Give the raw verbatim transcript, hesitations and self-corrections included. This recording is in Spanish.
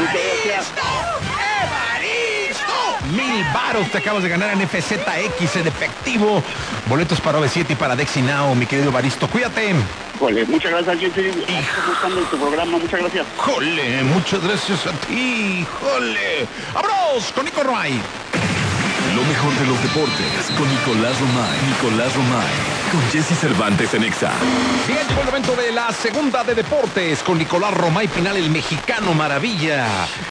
Mil varos te acabas de ganar en F Z X en efectivo. Boletos para O V siete y para Dexy Now, mi querido Evaristo. Cuídate. Jole, muchas gracias, Jessy. Estás buscando tu programa, muchas gracias. Jole, muchas gracias a ti. Jole. ¡Vámonos con Nico Romay! Lo mejor de los deportes con Nicolás Romay. Nicolás Romay. Con Jessy Cervantes en Exa. Bien, llegó el momento de la segunda de deportes con Nicolás Romay Pinal, el mexicano maravilla.